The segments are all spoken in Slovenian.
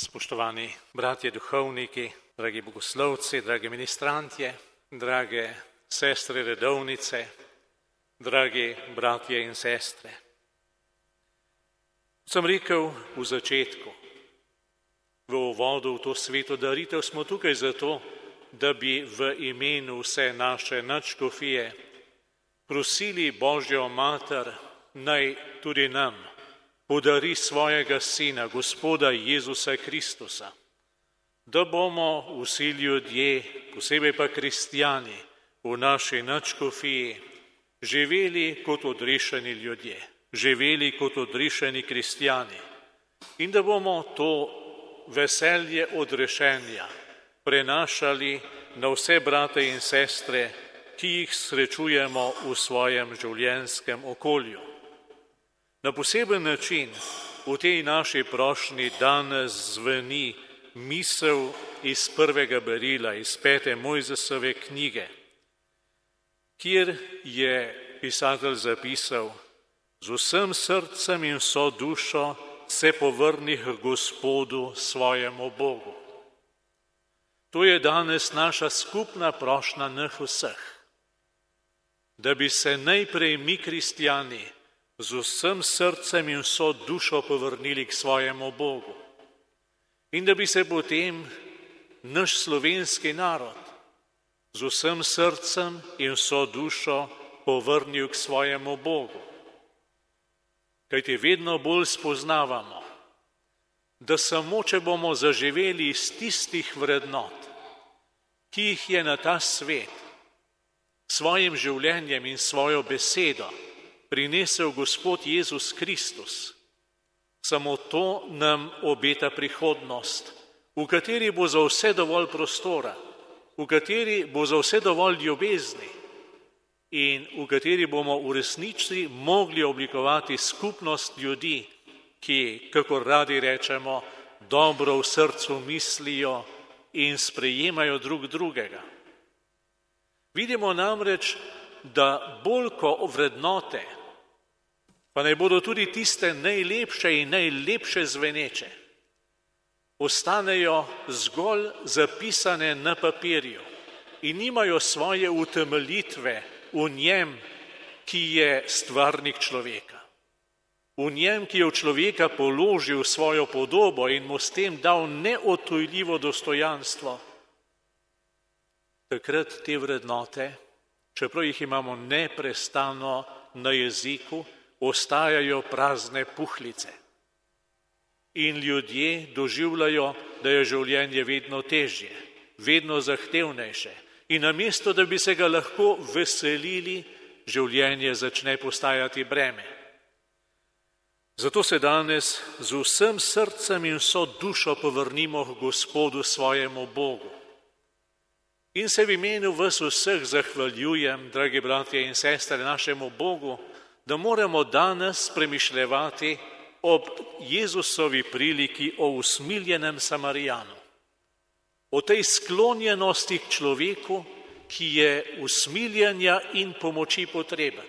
Spoštovani bratje duhovniki, dragi bogoslovci, dragi ministrantje, drage sestre redovnice, dragi bratje in sestre. Sem rekel v začetku, v uvodu v to sveto daritev smo tukaj zato, da bi v imenu vse naše nadškofije prosili Božjo mater, naj tudi nam podari svojega Sina, Gospoda Jezusa Kristusa, da bomo vsi ljudje, posebej pa kristjani, v naši nadškofiji živeli kot odrešeni ljudje, živeli kot odrešeni kristjani in da bomo to veselje odrešenja prenašali na vse brate in sestre, ki jih srečujemo v svojem življenjskem okolju. Na poseben način v tej naši prošnji danes zveni misel iz prvega berila, iz 5. Mojzesove knjige, kjer je pisatelj zapisal: z vsem srcem in vso dušo se povrni k Gospodu svojemu Bogu. To je danes naša skupna prošnja nas vseh, da bi se najprej mi kristjani z vsem srcem in vso dušo povrnili k svojemu Bogu in da bi se potem naš slovenski narod z vsem srcem in vso dušo povrnil k svojemu Bogu. Kajti vedno bolj spoznavamo, da samo če bomo zaživeli iz tistih vrednot, ki jih je na ta svet svojim življenjem in svojo besedo prinesel Gospod Jezus Kristus, samo to nam obeta prihodnost, v kateri bo za vse dovolj prostora, v kateri bo za vse dovolj ljubezni in v kateri bomo v resnici mogli oblikovati skupnost ljudi, ki, kakor radi rečemo, dobro v srcu mislijo in sprejemajo drug drugega. Vidimo namreč, da bolj ko vrednote, pa naj bodo tudi tiste najlepše in najlepše zveneče, ostanejo zgolj zapisane na papirju in nimajo svoje utemeljitve v njem, ki je stvarnik človeka. V njem, ki je v človeka položil svojo podobo in mu s tem dal neodtujljivo dostojanstvo. Takrat te vrednote, čeprav jih imamo neprestano na jeziku, ostajajo prazne puhlice. In ljudje doživljajo, da je življenje vedno težje, vedno zahtevnejše. In namesto, da bi se ga lahko veselili, življenje začne postajati breme. Zato se danes z vsem srcem in vso dušo povrnimo k Gospodu svojemu Bogu. In se v imenu vas vseh zahvaljujem, dragi bratje in sestre, našemu Bogu, da moramo danes premišljevati ob Jezusovi priliki o usmiljenem Samarijanu, o tej sklonjenosti k človeku, ki je usmiljenja in pomoči potreben.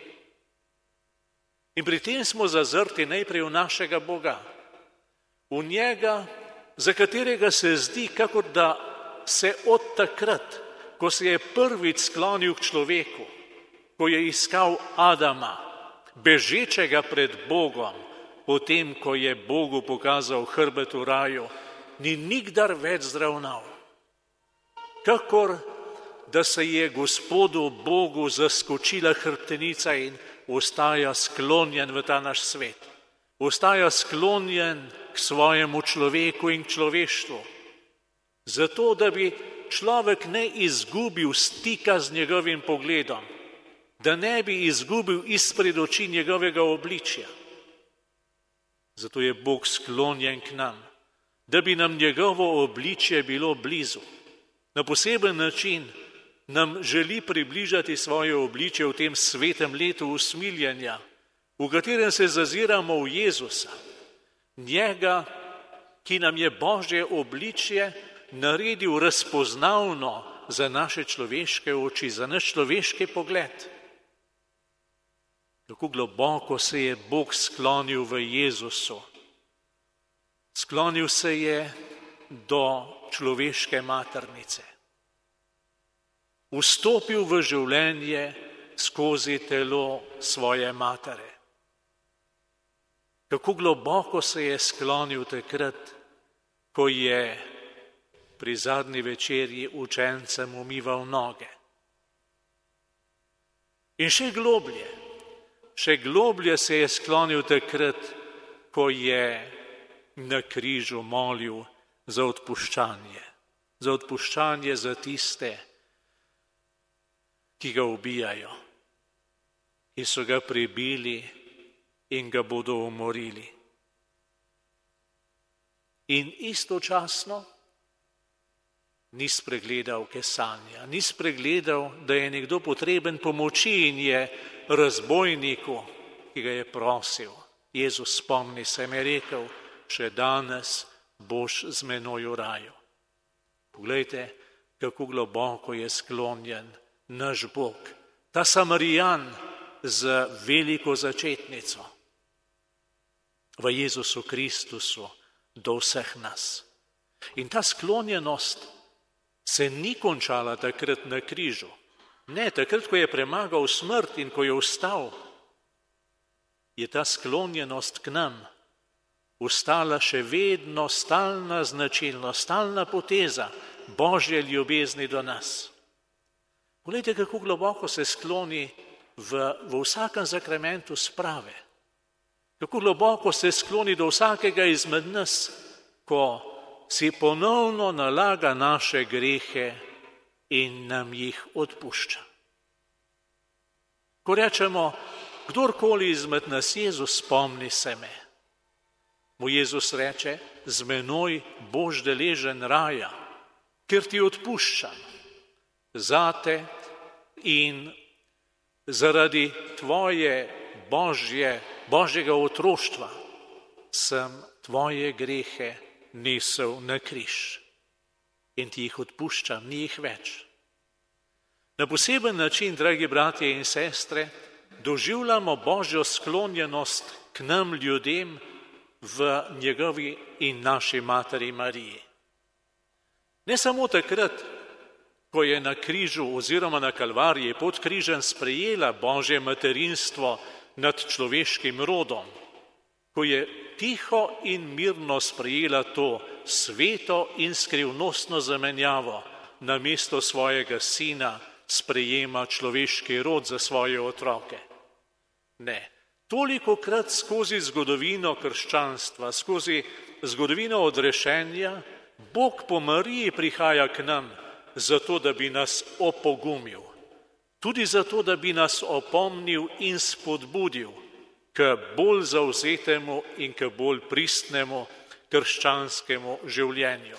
In pri tem smo zazrti najprej v našega Boga, v njega, za katerega se zdi, kakor da se od takrat, ko se je prvič sklonil k človeku, ko je iskal Adama, bežečega pred Bogom, potem, ko je Bogu pokazal hrbet v raju, ni nikdar več zravnal. Kakor da se je Gospodu Bogu zaskočila hrbtenica in ostaja sklonjen v ta naš svet. Ostaja sklonjen k svojemu človeku in k človeštvu. Zato, da bi človek ne izgubil stika z njegovim pogledom, da ne bi izgubil izpred oči njegovega obličja. Zato je Bog sklonjen k nam, da bi nam njegovo obličje bilo blizu. Na poseben način nam želi približati svoje obličje v tem svetem letu usmiljenja, v katerem se zaziramo v Jezusa, njega, ki nam je Božje obličje naredil razpoznavno za naše človeške oči, za naš človeški pogled. Kako globoko se je Bog sklonil v Jezusu. Sklonil se je do človeške maternice. Vstopil v življenje skozi telo svoje matere. Kako globoko se je sklonil takrat, ko je pri zadnji večerji učencem umival noge. In še globlje se je sklonil takrat, ko je na križu molil za odpuščanje za tiste, ki ga ubijajo, ki so ga pribili in ga bodo umorili. In istočasno ni spregledal kesanja, ni spregledal, da je nekdo potreben pomoči in je razbojniku, ki ga je prosil: Jezus, spomni se, mi je rekel, še danes boš z menoj v raju. Poglejte, kako globoko je sklonjen naš Bog, ta Samarijan z veliko začetnico v Jezusu Kristusu do vseh nas. In ta sklonjenost se ni končala takrat na križu. Ne, takrat, ko je premagal smrt in ko je vstal, je ta sklonjenost k nam ostala še vedno stalna značilnost, stalna poteza Božje ljubezni do nas. Poglejte, kako globoko se skloni v vsakem zakramentu sprave. Kako globoko se skloni do vsakega izmed nas, ko si ponovno nalaga naše grehe in nam jih odpušča. Ko rečemo, kdorkoli izmed nas, Jezus, spomni se me, mu Jezus reče: z menoj boš deležen raja, ker ti odpuščam. Zate in zaradi tvoje Božjega otroštva sem tvoje grehe nesel na križ in ti jih odpuščam, ni jih več. Na poseben način, dragi bratje in sestre, doživljamo Božjo sklonjenost k nam ljudem v njegovi in naši materi Mariji. Ne samo takrat, ko je na križu oziroma na Kalvariji pod križem sprejela Božje materinstvo nad človeškim rodom, ko je tiho in mirno sprejela to sveto in skrivnostno zamenjavo, namesto svojega sina sprejema človeški rod za svoje otroke. Ne, tolikokrat skozi zgodovino krščanstva, skozi zgodovino odrešenja, Bog po Mariji prihaja k nam, zato da bi nas opogumil, tudi zato da bi nas opomnil in spodbudil k bolj zavzetemu in k bolj pristnemu krščanskemu življenju.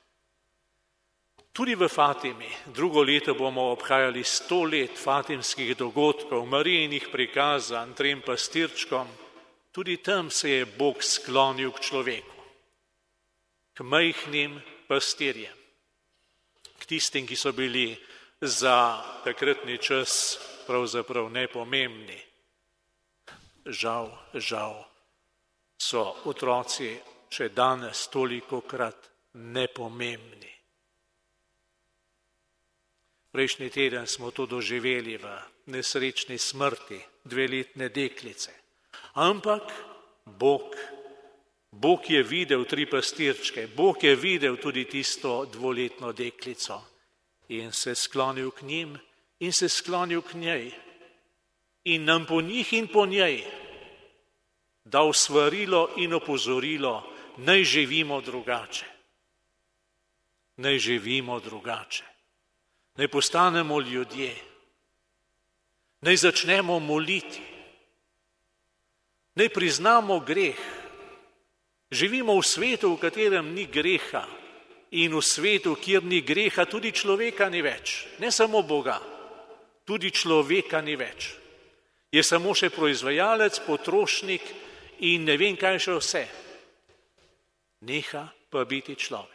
Tudi v Fatimi, drugo leto bomo obhajali 100 let fatimskih dogodkov, Marijinih prikazanj 3 pastirčkom, tudi tam se je Bog sklonil k človeku, k majhnim pastirjem, k tistim, ki so bili za takratni čas pravzaprav nepomembni. Žal so otroci še danes tolikokrat nepomembni. Prejšnji teden smo to doživeli v nesrečni smrti 2-letne deklice. Ampak Bog je videl 3 pastirčke, Bog je videl tudi tisto 2-letno deklico in se sklonil k njim in se sklonil k njej in nam po njih in po njej dal svarilo in opozorilo: naj živimo drugače. Naj živimo drugače. Naj postanemo ljudje. Naj začnemo moliti. Naj priznamo greh. Živimo v svetu, v katerem ni greha, in v svetu, kjer ni greha, tudi človeka ni več. Ne samo Boga, tudi človeka ni več. Je samo še proizvajalec, potrošnik in ne vem kaj še vse. Neha pa biti človek.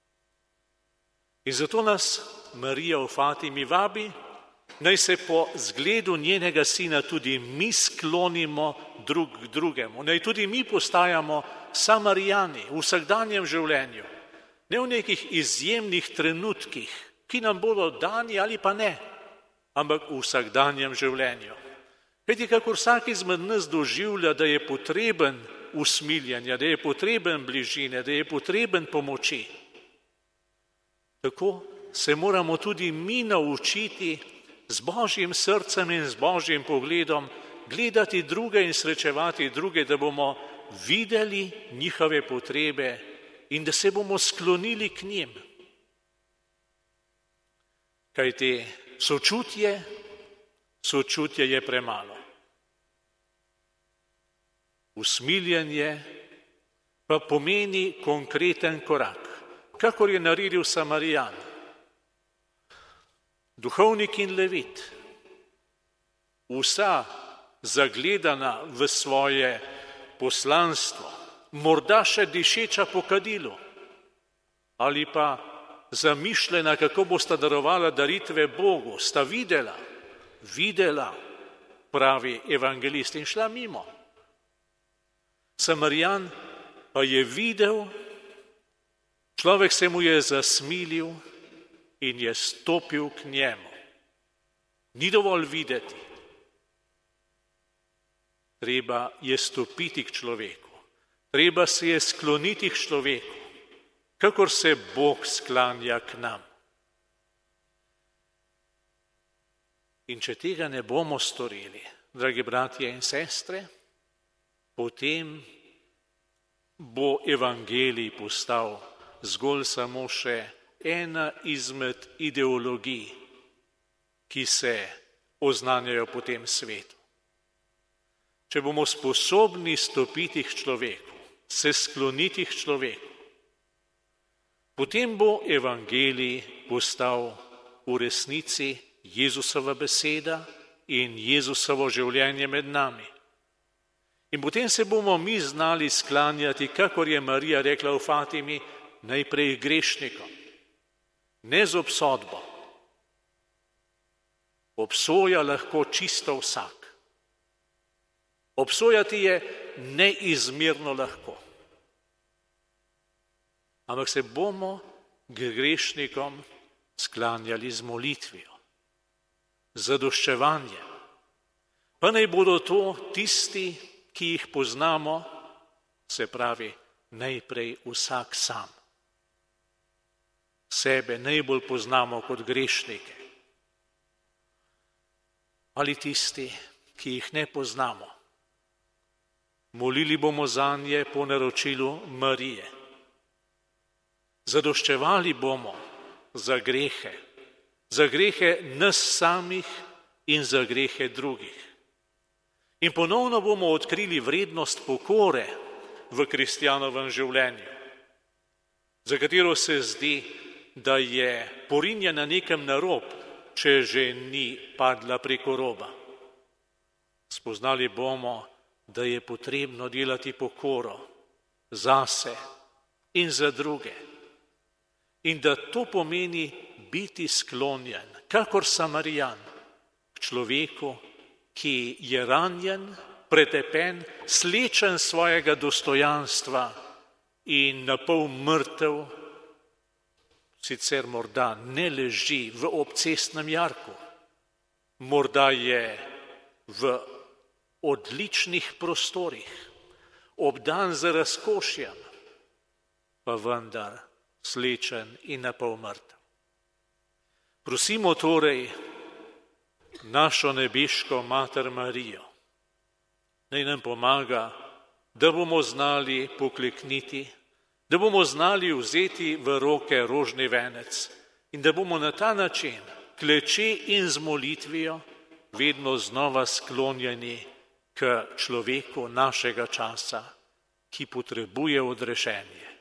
In zato nas Marija v Fatimi vabi, naj se po zgledu njenega sina tudi mi sklonimo drug k drugemu. Naj tudi mi postajamo Samarijani v vsakdanjem življenju. Ne v nekih izjemnih trenutkih, ki nam bodo dani ali pa ne, ampak v vsakdanjem življenju. Kajti kakor vsak izmed nas doživlja, da je potreben usmiljanja, da je potreben bližine, da je potreben pomoči, tako se moramo tudi mi naučiti z Božjim srcem in z Božjim pogledom gledati druge in srečevati druge, da bomo videli njihove potrebe in da se bomo sklonili k njim. Kajti sočutje je premalo. Usmiljanje pa pomeni konkreten korak, kakor je naredil Samarijan. Duhovnik in levit, vsa zagledana v svoje poslanstvo, morda še dišeča po kadilu, ali pa zamišljena, kako bosta darovala daritve Bogu, sta videla, pravi evangelist, in šla mimo. Samarijan pa je videl, človek se mu je zasmilil in je stopil k njemu. Ni dovolj videti. Treba je stopiti k človeku. Treba se je skloniti k človeku, kakor se Bog sklanja k nam. In če tega ne bomo storili, dragi bratje in sestre, potem bo evangelij postal zgolj samo še ena izmed ideologij, ki se oznanjajo po tem svetu. Če bomo sposobni stopiti k človeku, se skloniti k človeku, potem bo evangelij postal v resnici Jezusova beseda in Jezusovo življenje med nami. In potem se bomo mi znali sklanjati, kakor je Marija rekla v Fatimi, najprej grešnikom, ne z obsodbo. Obsoja lahko čisto vsak. Obsojati je neizmerno lahko. Ampak se bomo grešnikom sklanjali z molitvijo, zadoščevanjem. Pa naj bodo to tisti, ki jih poznamo, se pravi najprej vsak sam. Sebe najbolj poznamo kot grešnike. Ali tisti, ki jih ne poznamo. Molili bomo zanje po naročilu Marije. Zadoščevali bomo za grehe nas samih in za grehe drugih. In ponovno bomo odkrili vrednost pokore v kristjanovem življenju, za katero se zdi, da je porinjena nekam na rob, če že ni padla preko roba. Spoznali bomo, da je potrebno delati pokoro zase in za druge. In da to pomeni biti sklonjen, kakor Samarijan, k človeku, ki je ranjen, pretepen, slečen svojega dostojanstva in napol mrtev, sicer morda ne leži v obcestnem jarku, morda je v odličnih prostorih, obdan z razkošjem, pa vendar slečen in napol mrtev. Prosimo torej našo nebeško Mater Marijo, naj nam pomaga, da bomo znali poklekniti, da bomo znali vzeti v roke rožni venec in da bomo na ta način, kleče in z molitvijo, vedno znova sklonjeni k človeku našega časa, ki potrebuje odrešenje.